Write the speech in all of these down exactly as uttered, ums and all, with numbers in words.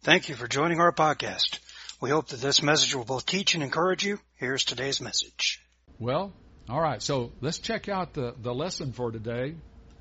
Thank you for joining our podcast. We hope that this message will both teach and encourage you. Here's today's message. Well, all right, so let's check out the, the lesson for today.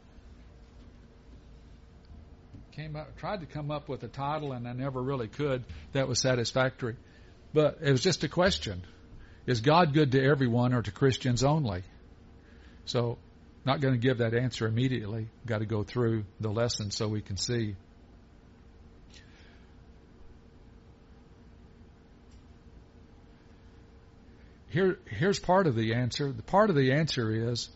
Came up, tried to come up with a title, and I never really could that was satisfactory. But it was just a question. Is God good to everyone or to Christians only? So, not going to give that answer immediately. Got to go through the lesson so we can see. Here, here's part of the answer. The part of the answer is,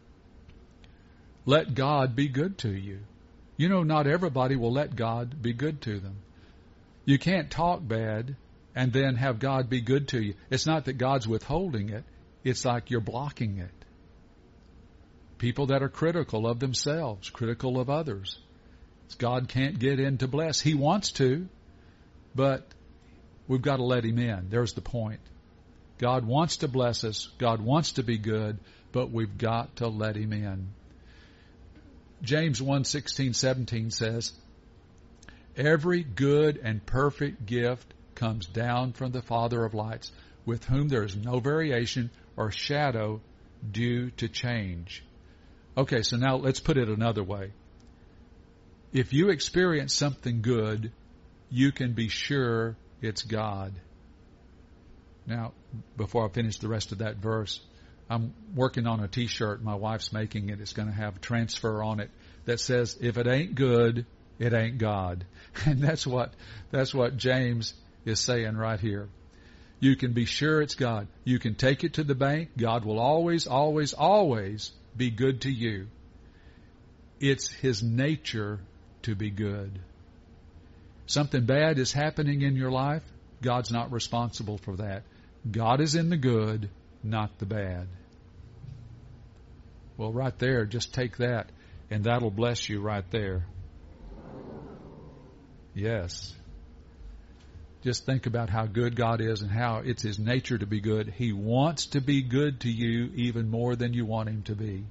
let God be good to you. You know, not everybody will let God be good to them. You can't talk bad and then have God be good to you. It's not that God's withholding it. It's like you're blocking it. People that are critical of themselves, critical of others. God can't get in to bless. He wants to, but we've got to let Him in. There's the point. God wants to bless us. God wants to be good, but we've got to let Him in. James one sixteen seventeen says, every good and perfect gift comes down from the Father of lights, with whom there is no variation or shadow due to change. Okay, so now let's put it another way. If you experience something good, you can be sure it's God. Now, before I finish the rest of that verse, I'm working on a t-shirt my wife's making it. It's going to have transfer on it that says, if it ain't good, it ain't God. And that's what, that's what James is saying right here. You can be sure it's God. You can take it to the bank. God will always, always, always be good to you. It's His nature to be good. Something bad is happening in your life. God's not responsible for that. God is in the good, not the bad. Well, right there, just take that, and that'll bless you right there. Yes. Just think about how good God is and how it's His nature to be good. He wants to be good to you even more than you want Him to be.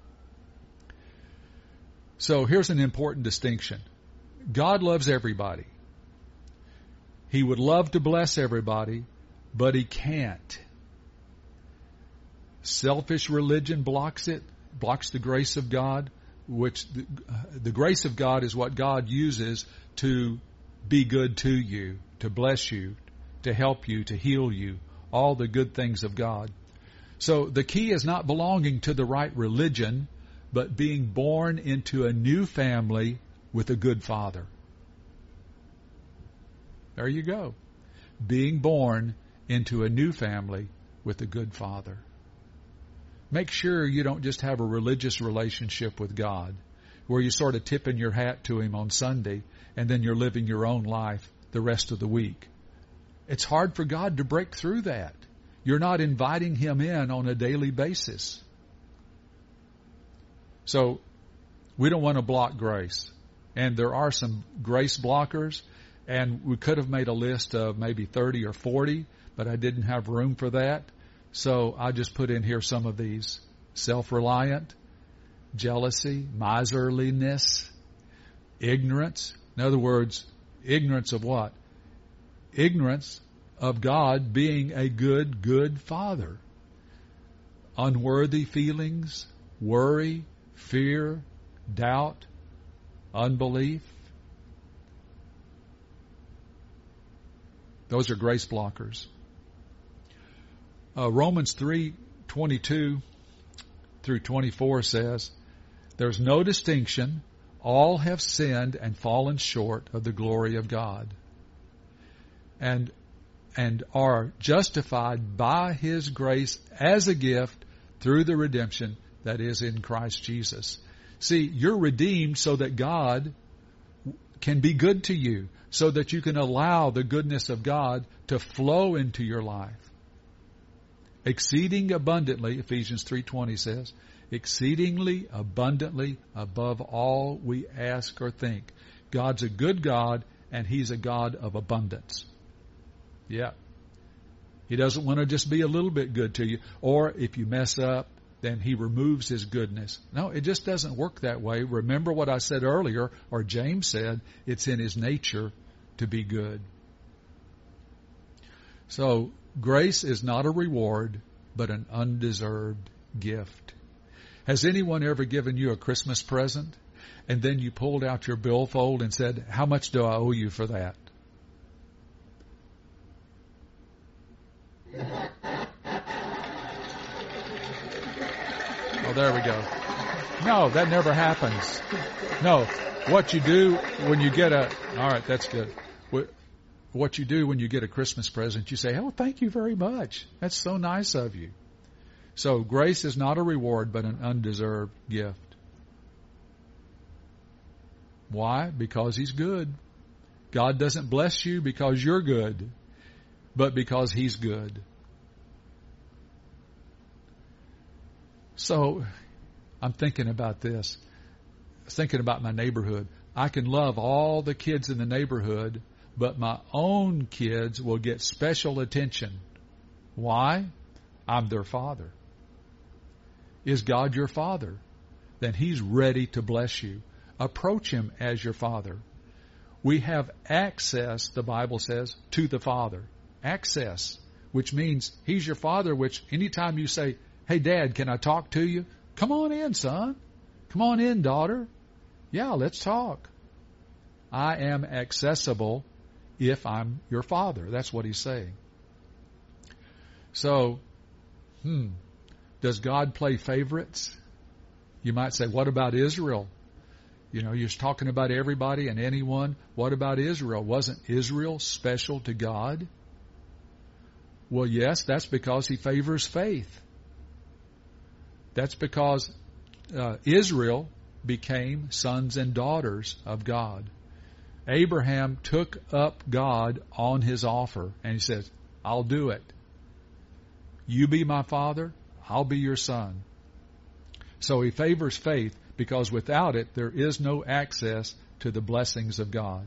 So here's an important distinction. God loves everybody. He would love to bless everybody, but He can't. Selfish religion blocks it, blocks the grace of God, which the, the grace of God is what God uses to be good to you, to bless you, to help you, to heal you, all the good things of God. So the key is not belonging to the right religion, but being born into a new family with a good Father. There you go. Being born into a new family with a good Father. Make sure you don't just have a religious relationship with God where you sort of tipping your hat to Him on Sunday and then you're living your own life the rest of the week. It's hard for God to break through that. You're not inviting Him in on a daily basis. So we don't want to block grace. And there are some grace blockers, and we could have made a list of maybe thirty or forty, but I didn't have room for that. So I just put in here some of these. Self-reliant, jealousy, miserliness, ignorance. In other words, ignorance of what? Ignorance of God being a good, good Father. Unworthy feelings, worry, fear, doubt, unbelief. Those are grace blockers. Uh, Romans three twenty-two through twenty-four says, there's no distinction. All have sinned and fallen short of the glory of God, and and are justified by His grace as a gift through the redemption that is in Christ Jesus. See, you're redeemed so that God can be good to you, so that you can allow the goodness of God to flow into your life. Exceeding abundantly, Ephesians three twenty says, exceedingly abundantly above all we ask or think. God's a good God, and He's a God of abundance. Yeah. He doesn't want to just be a little bit good to you. Or if you mess up, then He removes His goodness. No, it just doesn't work that way. Remember what I said earlier, or James said, it's in His nature to be good. So, grace is not a reward, but an undeserved gift. Has anyone ever given you a Christmas present, and then you pulled out your billfold and said, how much do I owe you for that? Oh, there we go. No, that never happens. No, what you do when you get a, all right, that's good. What you do when you get a Christmas present, you say, oh, thank you very much. That's so nice of you. So grace is not a reward, but an undeserved gift. Why? Because He's good. God doesn't bless you because you're good, but because He's good. So I'm thinking about this, thinking about my neighborhood. I can love all the kids in the neighborhood, but my own kids will get special attention. Why? I'm their father. Is God your father? Then He's ready to bless you. Approach Him as your father. We have access, the Bible says, to the Father. Access, which means He's your father, which anytime you say, hey, Dad, can I talk to you? Come on in, son. Come on in, daughter. Yeah, let's talk. I am accessible if I'm your father. That's what He's saying. So, hmm, does God play favorites? You might say, what about Israel? You know, you're talking about everybody and anyone. What about Israel? Wasn't Israel special to God? Well, yes, that's because He favors faith. That's because uh, Israel became sons and daughters of God. Abraham took up God on his offer, and he says, I'll do it. You be my father, I'll be your son. So he favors faith because without it, there is no access to the blessings of God.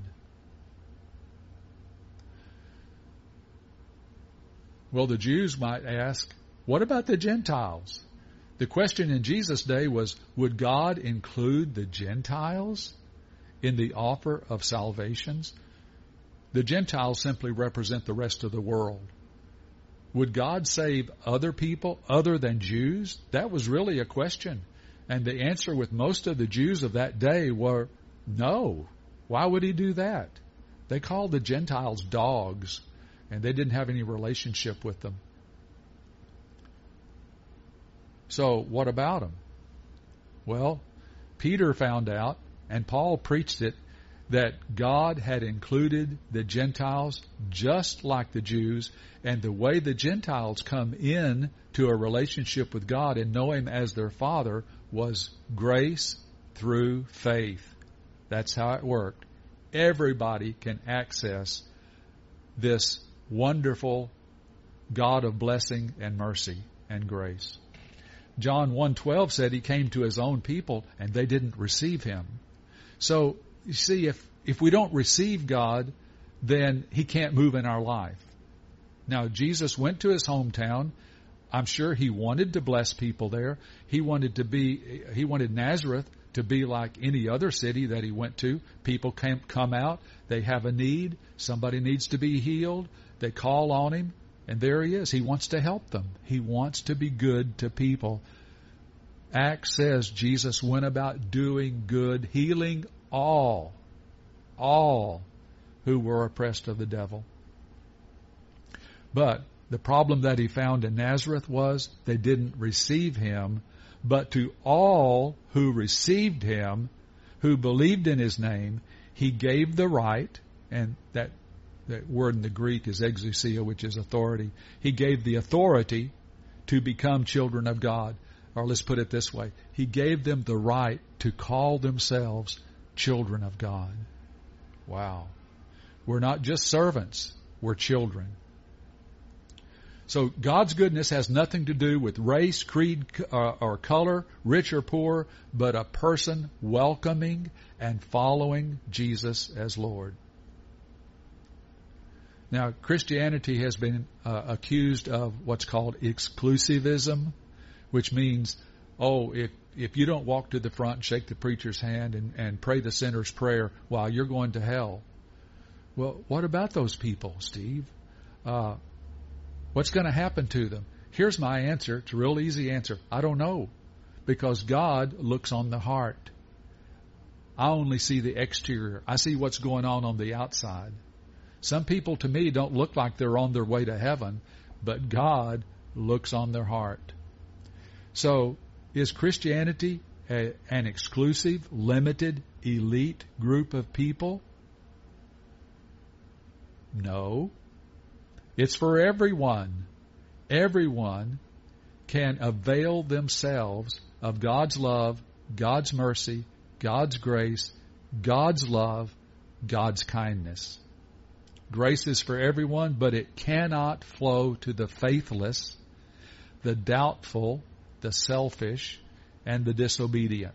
Well, the Jews might ask, what about the Gentiles? The question in Jesus' day was, would God include the Gentiles in the offer of salvations? The Gentiles simply represent the rest of the world. Would God save other people other than Jews? That was really a question. And the answer with most of the Jews of that day were, no. Why would He do that? They called the Gentiles dogs, and they didn't have any relationship with them. So what about them? Well, Peter found out, and Paul preached it, that God had included the Gentiles just like the Jews, and the way the Gentiles come in to a relationship with God and know Him as their Father was grace through faith. That's how it worked. Everybody can access this wonderful God of blessing and mercy and grace. John one twelve said He came to His own people and they didn't receive Him. So, you see, if, if we don't receive God, then He can't move in our life. Now, Jesus went to His hometown. I'm sure He wanted to bless people there. He wanted to be, He wanted Nazareth to be like any other city that He went to. People can come out. They have a need. Somebody needs to be healed. They call on Him. And there He is. He wants to help them. He wants to be good to people. Acts says Jesus went about doing good, healing all, all who were oppressed of the devil. But the problem that He found in Nazareth was they didn't receive Him, but to all who received Him, who believed in His name, He gave the right, and that That word in the Greek is exousia, which is authority. He gave the authority to become children of God. Or let's put it this way. He gave them the right to call themselves children of God. Wow. We're not just servants. We're children. So God's goodness has nothing to do with race, creed, uh, or color, rich or poor, but a person welcoming and following Jesus as Lord. Now, Christianity has been uh, accused of what's called exclusivism, which means, oh, if if you don't walk to the front and shake the preacher's hand and, and pray the sinner's prayer, while you're going to hell. Well, what about those people, Steve? Uh, what's going to happen to them? Here's my answer. It's a real easy answer. I don't know. Because God looks on the heart. I only see the exterior. I see what's going on on the outside. Some people to me don't look like they're on their way to heaven, but God looks on their heart. So, is Christianity a, an exclusive, limited, elite group of people? No. It's for everyone. Everyone can avail themselves of God's love, God's mercy, God's grace, God's love, God's kindness. Grace is for everyone, but it cannot flow to the faithless, the doubtful, the selfish, and the disobedient.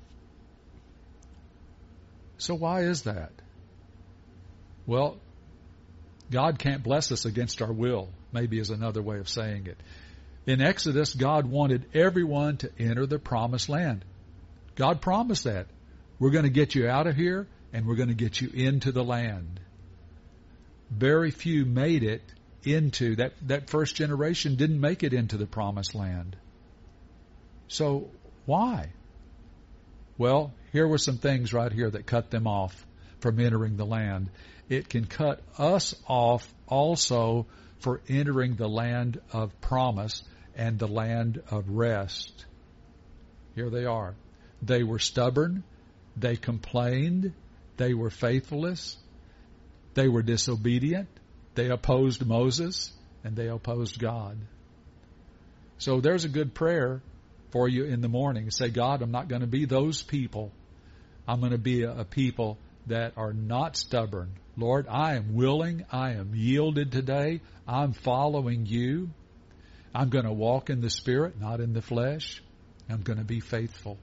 So why is that? Well, God can't bless us against our will, maybe is another way of saying it. In Exodus, God wanted everyone to enter the promised land. God promised that. We're going to get you out of here, and we're going to get you into the land. Very few made it into, that, that first generation didn't make it into the promised land. So, why? Well, here were some things right here that cut them off from entering the land. It can cut us off also for entering the land of promise and the land of rest. Here they are. They were stubborn. They complained. They were faithless. They were disobedient. They opposed Moses, and they opposed God. So there's a good prayer for you in the morning. Say, God, I'm not going to be those people. I'm going to be a, a people that are not stubborn. Lord, I am willing. I am yielded today. I'm following you. I'm going to walk in the Spirit, not in the flesh. I'm going to be faithful.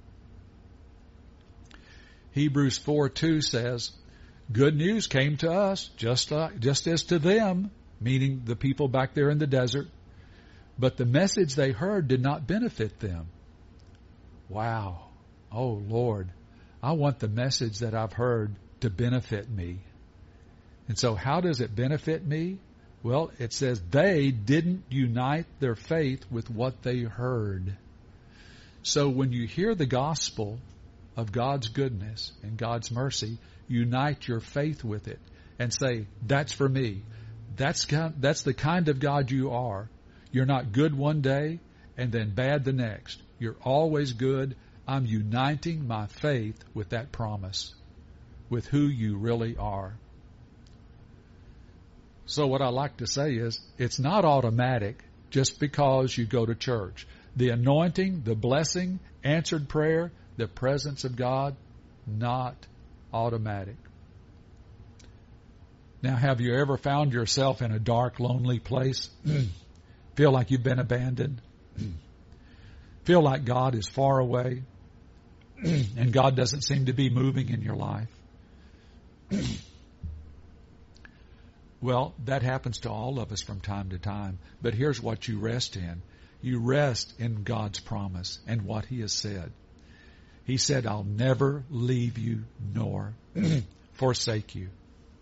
Hebrews four two says, good news came to us just like, just as to them, meaning the people back there in the desert, but the message they heard did not benefit them. Wow. Oh, Lord, I want the message that I've heard to benefit me. And so how does it benefit me? Well, it says they didn't unite their faith with what they heard. So when you hear the gospel of God's goodness and God's mercy, unite your faith with it and say, that's for me. That's that's the kind of God you are. You're not good one day and then bad the next. You're always good. I'm uniting my faith with that promise, with who you really are. So what I like to say is, it's not automatic just because you go to church. The anointing, the blessing, answered prayer, the presence of God, not automatic. Now, have you ever found yourself in a dark, lonely place? Feel like you've been abandoned? Feel like God is far away? And God doesn't seem to be moving in your life? Well, that happens to all of us from time to time. But here's what you rest in. You rest in God's promise and what He has said. He said, I'll never leave you nor forsake you.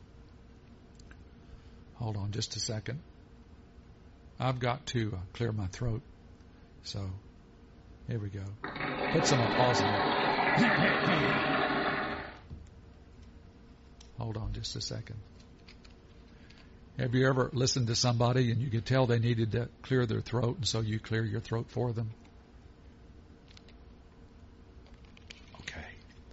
Hold on just a second. I've got to uh, clear my throat. So, here we go. Put some applause in it. Hold on just a second. Have you ever listened to somebody and you could tell they needed to clear their throat, and so you clear your throat for them? Okay.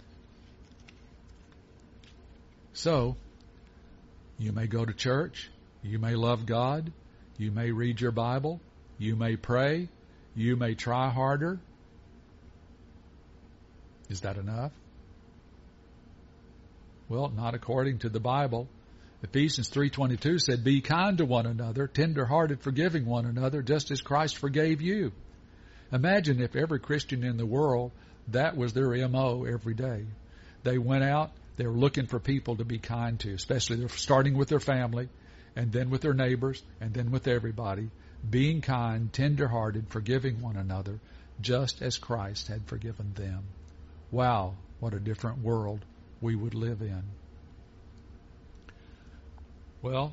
So, you may go to church, you may love God, you may read your Bible, you may pray, you may try harder. Is that enough? Well, not according to the Bible. Ephesians three twenty-two said, be kind to one another, tender-hearted, forgiving one another, just as Christ forgave you. Imagine if every Christian in the world, that was their M O every day. They went out, they were looking for people to be kind to, especially they're starting with their family, and then with their neighbors, and then with everybody. Being kind, tender-hearted, forgiving one another, just as Christ had forgiven them. Wow, what a different world we would live in. Well,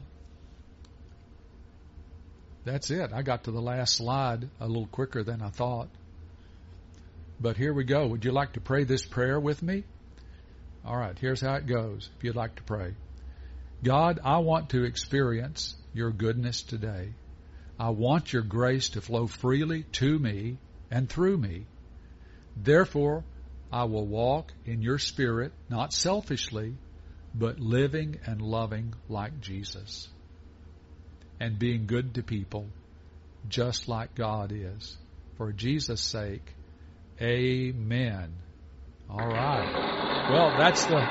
that's it. I got to the last slide a little quicker than I thought. But here we go. Would you like to pray this prayer with me? All right, here's how it goes, if you'd like to pray. God, I want to experience your goodness today. I want your grace to flow freely to me and through me. Therefore, I will walk in your spirit, not selfishly, but living and loving like Jesus, and being good to people just like God is. For Jesus' sake, amen. All right. Well, that's the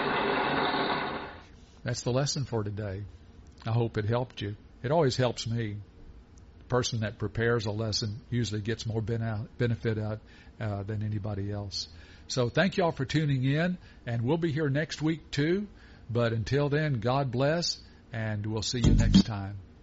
that's the lesson for today. I hope it helped you. It always helps me. The person that prepares a lesson usually gets more benefit out uh, than anybody else. So thank you all for tuning in, and we'll be here next week too. But until then, God bless, and we'll see you next time.